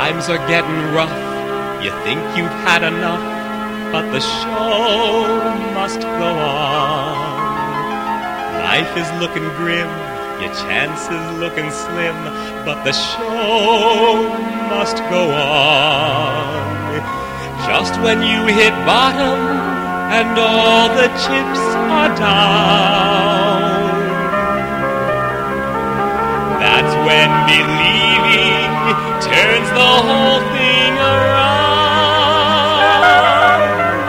Times are getting rough, you think you've had enough, but the show must go on. Life is looking grim, your chances looking slim, but the show must go on. Just when you hit bottom and all the chips are down, that's when believing turns the whole thing around.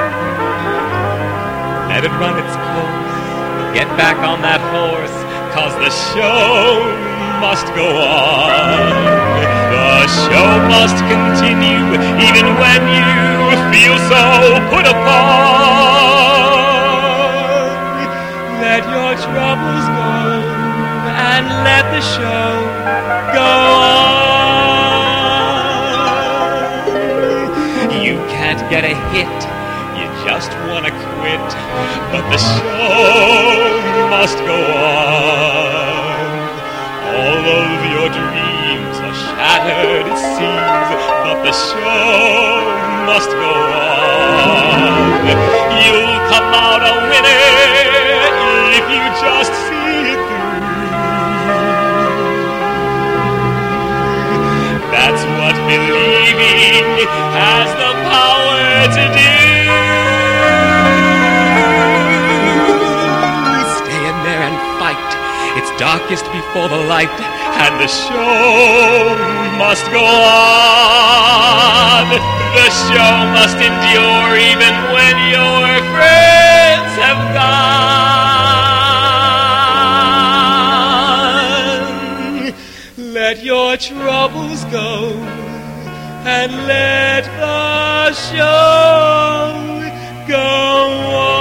Let it run its course, get back on that horse, 'cause the show must go on. The show must continue even when you feel so put upon. Let your troubles go and let the show go on. You can't get a hit, you just wanna quit, but the show must go on. All of your dreams are shattered, it seems, but the show must go on. You'll come out a winner if you just see it through. That's what believing has the power to do. Stay in there and fight. It's darkest before the light, and the show must go on. The show must endure even when your friends have gone. Let your troubles go and let the show go on.